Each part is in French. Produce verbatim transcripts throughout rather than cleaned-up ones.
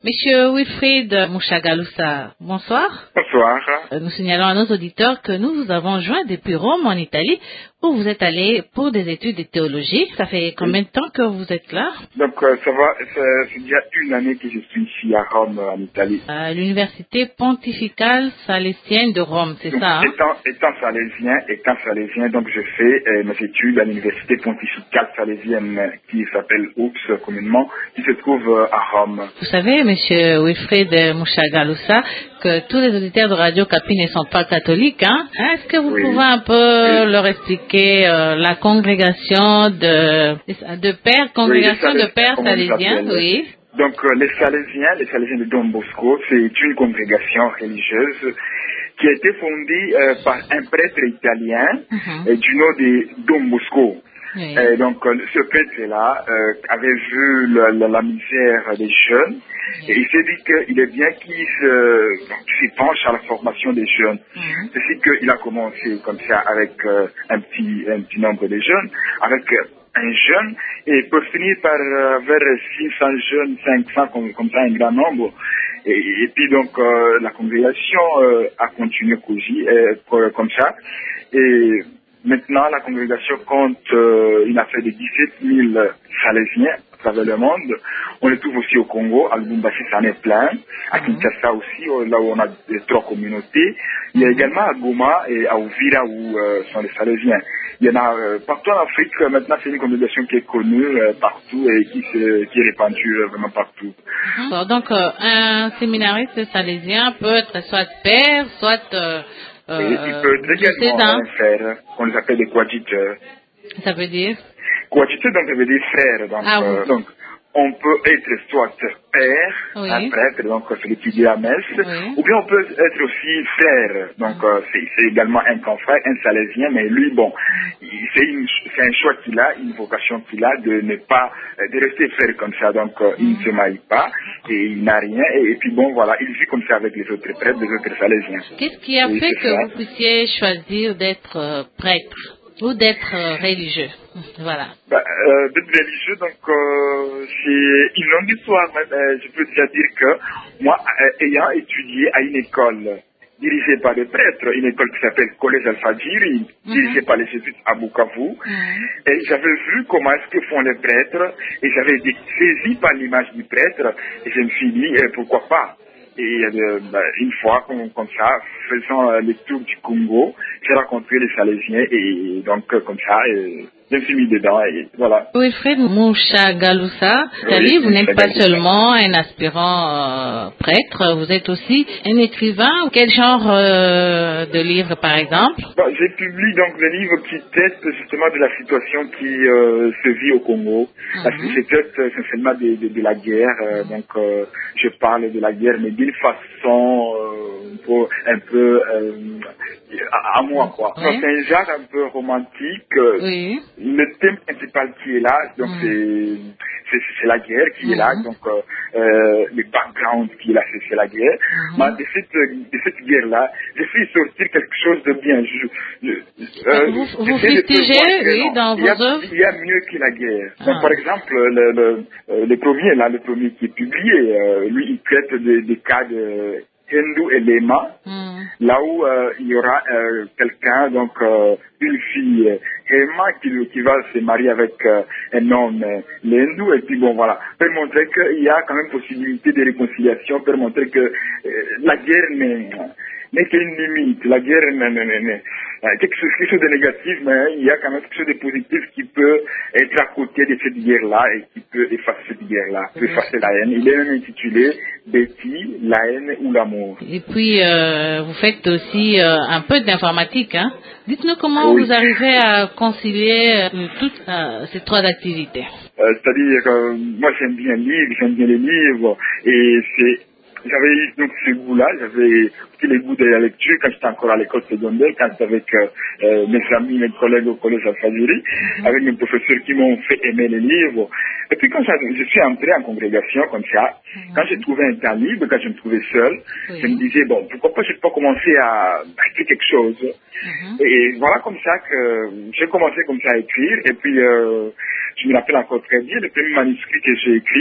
Monsieur Wilfried Mouchagalousa, bonsoir. Bonsoir. Nous signalons à nos auditeurs que nous vous avons joint depuis Rome, en Italie, où vous êtes allé pour des études de théologie. Ça fait combien de temps que vous êtes là? Donc euh, ça va, c'est c'est déjà une année que je suis ici à Rome, en Italie. À l'université pontificale salésienne de Rome, c'est Donc, ça, hein? étant, étant salésien, étant salésien, donc je fais euh, mes études à l'université pontificale salésienne euh, qui s'appelle O P S communément, qui se trouve euh, à Rome. Vous savez, monsieur Wilfried Mouchagalousa, que tous les auditeurs de Radio Capi ne sont pas catholiques, hein? Est-ce que vous Oui. pouvez un peu Oui. leur expliquer euh, la congrégation de, de pères, congrégation Oui, les de pères comment on les salésiens, appelle. oui? Donc euh, les Salésiens, les Salésiens de Don Bosco, c'est une congrégation religieuse qui a été fondée euh, par un prêtre italien Mhm. euh, du nom de Don Bosco. Oui. Et donc euh, ce prêtre-là euh, avait vu la, la- la misère des jeunes et il s'est dit qu'il est bien qu'il se, donc, qu'il se penche à la formation des jeunes. Mhm. C'est ainsi qu'il a commencé comme ça avec euh, un, petit, un petit nombre de jeunes, avec euh, un jeune, et pour finir par euh, vers six cents jeunes, cinq cents, comme, comme ça, un grand nombre. Et, et puis donc euh, la congrégation euh, a continué cousu, euh, co- comme ça. Et maintenant la congrégation compte euh, une affaire de dix-sept mille Salésiens à travers le monde. On les trouve aussi au Congo, à Lubumbashi, ça en est plein. À Mhm. Kinshasa aussi, euh, là où on a des trois communautés. Il y a également à Goma et à Uvira où euh, sont les Salésiens. Il y en a euh, partout en Afrique. euh, Maintenant, c'est une congrégation qui est connue euh, partout et qui, se, qui est répandue euh, vraiment partout. Mhm. Bon, donc, euh, un séminariste salésien peut être soit père, soit euh, Et il euh, peut être également diocésain. un frère, qu'on les appelle des coadjuteurs. Ça veut dire? Coadjuteur, donc, ça veut dire frère. Donc, Ah, euh, vous. donc on peut être soit père, Oui. un prêtre, donc celui qui dit la messe, Oui. ou bien on peut être aussi frère. Donc, euh, c'est c'est également un confrère, un salésien, mais lui, bon, il- c'est une- c'est un choix qu'il a, une vocation qu'il a de ne pas, euh, de rester frère comme ça. Donc, euh, il ne se marie pas et il n'a rien. Et, et puis, bon, voilà, il vit comme ça avec les autres prêtres, les autres salésiens. Qu'est-ce qui a Et fait c'est que ça. vous puissiez choisir d'être euh, prêtre ou d'être euh, religieux? Voilà. Bah, euh, d'être religieux, donc euh, c'est une longue histoire, mais euh, je peux déjà dire que moi, euh, ayant étudié à une école dirigée par des prêtres, une école qui s'appelle Collège Al-Fadjiri, Mhm. dirigée par les jésuites à Bukavu, Mhm. et j'avais vu comment est-ce que font les prêtres, et j'avais été saisi par l'image du prêtre, et je me suis dit, euh, pourquoi pas. Et euh, bah, une fois, comme, comme ça, faisant euh, le tour du Congo, j'ai rencontré les Salésiens, et donc euh, comme ça, euh, je me suis mis dedans, et voilà. Wilfried Mouchagalousa, Oui, Ali, vous n'êtes pas Mouchagalousa. seulement un aspirant euh, prêtre, vous êtes aussi un écrivain. Quel genre euh, de livre, par exemple? Bon, j'ai publié donc des livres qui traitent justement de la situation qui euh, se vit au Congo. Parce que Mhm. je traite euh, essentiellement de, de, de la guerre. euh, donc euh, je parle de la guerre, mais d'une façon euh, un peu, un peu euh, à, à moi, quoi. Oui. Donc c'est un genre un peu romantique. euh, Oui. Le thème principal qui est là, donc Mhm. c'est c'est c'est la guerre qui est là, Mhm. donc euh, euh, le background qui est là, c'est c'est la guerre. Mhm. Mais de cette, de cette guerre-là, je fais sortir quelque chose de bien. Je, je, euh, Vous, vous j'essaie de fustigez, prévoir que oui, non, dans il y, a, vos œuvres? il y a mieux que la guerre. Donc Ah. par exemple, le, le, euh, le premier, là, le premier qui est publié, euh, lui, il traite des des cas de Hindu et Lema, Mhm. là où euh, il y aura euh, quelqu'un, donc euh, une fille euh, Emma qui, qui va se marier avec euh, un homme euh, l'hindou, et puis bon voilà, pour montrer qu'il y a quand même possibilité de réconciliation, pour montrer que euh, la guerre n'est n'est qu'une limite, la guerre n'est n'est- n'est- n'est- euh, quelque chose, quelque chose de négatif, mais il y a quand même quelque chose de positif qui peut être à côté de cette guerre-là et qui peut effacer cette guerre-là, peut effacer la haine. Il est même intitulé Betty, la haine ou l'amour. Et puis, euh, vous faites aussi euh, un peu d'informatique, hein? Dites-nous comment Oui. vous arrivez à concilier euh, toutes euh, ces trois activités. Euh, C'est-à-dire que moi j'aime bien lire, j'aime bien les livres, et c'est j'avais eu donc ce goût-là, j'avais pris les goûts de la lecture quand j'étais encore à l'école secondaire, quand j'étais avec euh, euh, mes amis, mes collègues au collège Al-Fadjiri, avec mes professeurs qui m'ont fait aimer les livres. Et puis quand je, je suis entré en congrégation comme ça, quand j'ai trouvé un temps libre, quand je me trouvais seul, Oui. je me disais, bon, pourquoi pas je peux pas commencer à, à écrire quelque chose. Mhm. Et voilà comme ça que j'ai commencé comme ça à écrire, et puis euh, je me rappelle encore très bien le premier manuscrit que j'ai écrit.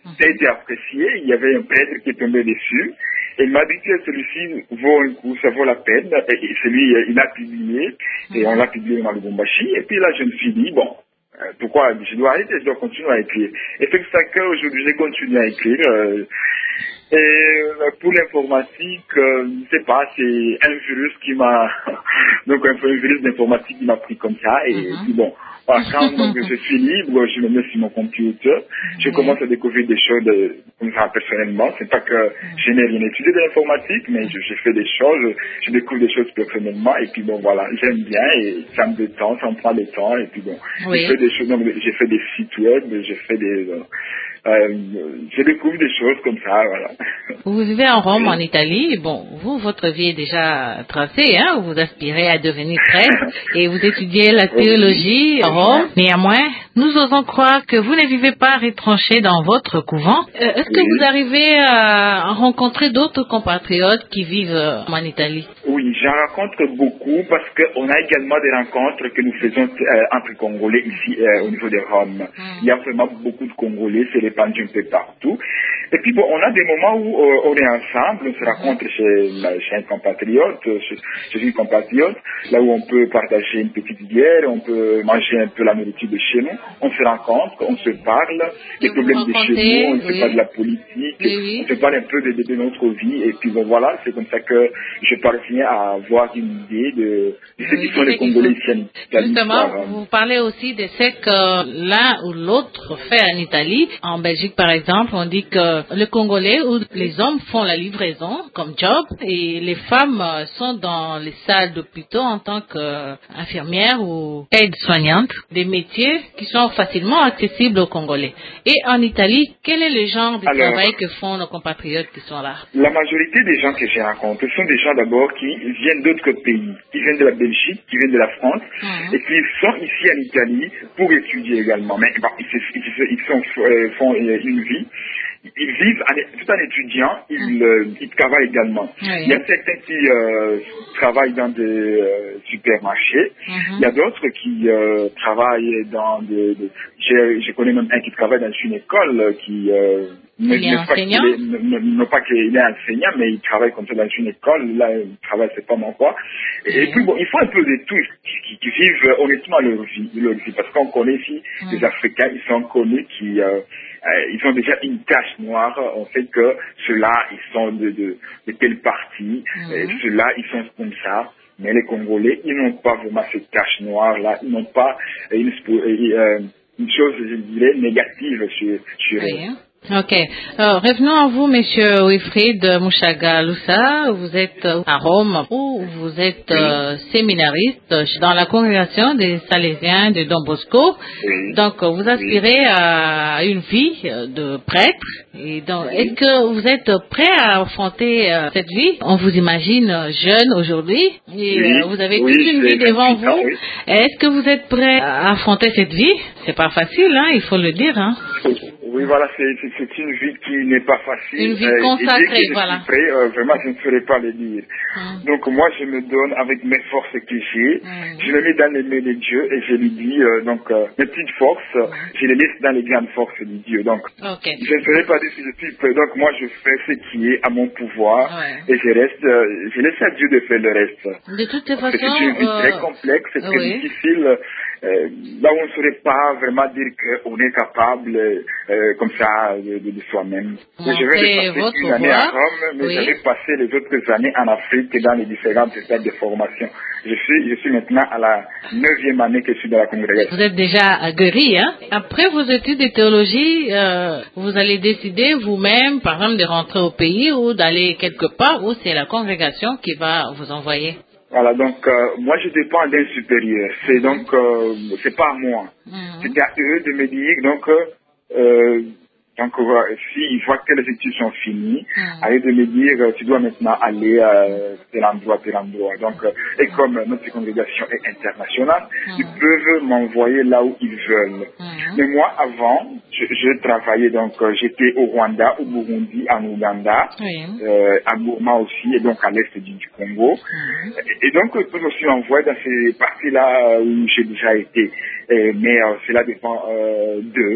Ça a été apprécié. Il y avait un prêtre qui est tombé dessus. Et il m'a dit que celui-ci vaut un coup, ça vaut la peine. Et, et celui, il a publié. Et on l'a publié dans le Lubumbashi. Et puis là, je me suis dit, bon, euh, pourquoi je dois arrêter, je dois continuer à écrire. Et c'est pour ça qu'aujourd'hui, j'ai continué à écrire. Euh, et euh, pour l'informatique, euh, je sais pas, c'est un virus qui m'a, donc un, un virus d'informatique qui m'a pris comme ça. Et Mm-hmm. puis bon, voilà, quand donc, je suis libre, je me mets sur mon computer, je Oui. commence à découvrir des choses de, comme ça personnellement. C'est pas que je n'ai rien étudié de l'informatique, mais je, j'ai fait des choses, je découvre des choses personnellement. Et puis bon, voilà, j'aime bien et ça me détend, ça me prend du temps. Et puis bon, Oui. j'ai fait des choses, donc j'ai fait des sites web, j'ai fait des, euh, euh, je découvre des choses comme ça, voilà. Vous vivez en Rome, en Italie. Bon, vous, votre vie est déjà tracée, hein. Vous aspirez à devenir prêtre et vous étudiez la théologie en Rome. Néanmoins, nous osons croire que vous ne vivez pas retranché dans votre couvent. Euh, est-ce que Oui. vous arrivez à rencontrer d'autres compatriotes qui vivent euh, en Italie? Oui, j'en rencontre beaucoup parce qu'on a également des rencontres que nous faisons euh, entre Congolais ici euh, au niveau de Rome. Mm. Il y a vraiment beaucoup de Congolais, c'est répandu un peu partout. Et puis bon, on a des moments où euh, on est ensemble, on se rencontre chez, là, chez un compatriote, chez, chez une compatriote, là où on peut partager une petite bière, on peut manger un peu la nourriture de chez nous, on se rencontre, on se parle, des Que vous problèmes de chez rencontrez, nous, on se oui. parle de la politique, Oui, oui. on se parle un peu de, de, de notre vie, et puis bon voilà, c'est comme ça que je parviens à avoir une idée de, de ce Oui, qui sont c'est les qu'il Congolais faut. ici en Italie. Justement, par, euh, vous parlez aussi de ce que l'un ou l'autre fait en Italie. En Belgique, par exemple, on dit que le Congolais ou les hommes font la livraison comme job et les femmes euh, sont dans les salles d'hôpitaux en tant qu'infirmières ou aides-soignantes, des métiers qui sont facilement accessibles aux Congolais. Et en Italie, quel est le genre de Alors, travail que font nos compatriotes qui sont là? la majorité des gens que j'ai rencontrés sont des gens d'abord qui viennent d'autres pays, qui viennent de la Belgique, qui viennent de la France, Mhm. et qui sont ici en Italie pour étudier également. Mais bon, ils, se- ils se- ils sont, euh, font euh, une vie. Ils vivent en- tout en étudiant, ils, euh, ils travaillent également. Oui. Il y a certains qui euh, travaillent dans des euh, supermarchés, Mhm. il y a d'autres qui euh, travaillent dans des... des- je, je connais même un qui travaille dans une école euh, qui... Euh, ne, Il est ne pas qu'il enseignant? est, ne, ne- non pas qu'il est enseignant, mais il travaille comme ça dans une école, là il travaille c'est pas mon quoi. Et, et puis bon, il faut un peu de tout, qui, qui vivent euh, honnêtement leur vie, leur vie, parce qu'on connaît ici Mhm. des Africains, ils sont connus qui... Euh, euh, ils ont déjà une tache noire, en fait que ceux-là, ils sont de, de, de telle partie, Mhm. euh, ceux-là, ils sont comme ça. Mais les Congolais, ils n'ont pas vraiment cette tache noire-là, ils n'ont pas euh, une, spo- euh, euh, une chose, je dirais, négative sur, sur eux. Oui. Ok. Alors, revenons à vous, Monsieur Wilfried Mouchaga Loussa. Vous êtes euh, à Rome où vous êtes euh, séminariste dans la congrégation des Salésiens de Don Bosco. Oui. Donc, euh, vous aspirez à une vie euh, de prêtre. Et donc, est-ce que vous êtes prêt à affronter euh, cette vie? On vous imagine euh, jeune aujourd'hui et Oui, euh, vous avez oui, toute une j'ai vie devant vingt-huit ans, vous. oui. Est-ce que vous êtes prêt à affronter cette vie? C'est pas facile, hein, il faut le dire, hein. Oui, voilà, c'est c'est- c'est une vie qui n'est pas facile. Une vie euh, et dès consacrée, que je voilà. suis prêt, euh, vraiment, je ne saurais pas le dire. Hum. Donc moi, je me donne avec mes forces que j'ai, Hum. je les mets dans les mains de Dieu et je lui dis, euh, donc, euh, mes petites forces, euh, je les laisse dans les grandes forces de Dieu. Donc, Ok. je ne saurais pas dire si je suis prêt. Donc moi, je fais ce qui est à mon pouvoir Ouais. et je reste, euh, je laisse à Dieu de faire le reste. De toutes les Parce que c'est façons, une vie très euh, complexe, c'est très oui. difficile. Euh, là où on ne saurait pas vraiment dire qu'on est capable euh, comme ça de, de, de soi-même. Et je vais Montrez passer votre une année à voix. Rome, mais Oui. j'avais passé les autres années en Afrique dans les différentes étapes de formation. Je suis, je suis maintenant à la neuvième année que je suis dans la congrégation. Vous êtes déjà guéri, hein? Après vos études de théologie, euh, vous allez décider vous-même, par exemple, de rentrer au pays ou d'aller quelque part où c'est la congrégation qui va vous envoyer. Voilà, donc euh, moi je dépends d'un supérieur. C'est donc, euh, c'est pas à moi. Mhm. C'est à eux de me dire, donc, euh, euh, donc euh, s'ils voient que les études sont finies, Mhm. à eux de me dire, euh, tu dois maintenant aller à tel endroit, tel endroit. Donc, euh, et comme notre congrégation est internationale, Mhm. ils peuvent m'envoyer là où ils veulent. Mhm. Mais moi, avant, je, je travaillais, donc euh, j'étais au Rwanda, au Burundi, en Ouganda, Oui. euh, à Gourma aussi, et donc à l'est du, du Congo. Mhm. Et, et donc, euh, je me suis envoyé dans ces parties-là où j'ai déjà été. Et, mais euh, cela dépend euh, d'eux.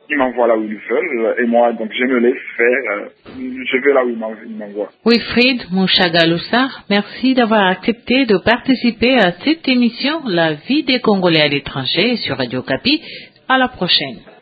ils m'envoient là où ils veulent, et moi, donc, je me laisse faire, euh, je vais là où ils m'envoient. Wilfried Mouchagaloussa, merci d'avoir accepté de participer à cette émission La vie des Congolais à l'étranger sur Radio Okapi. À la prochaine.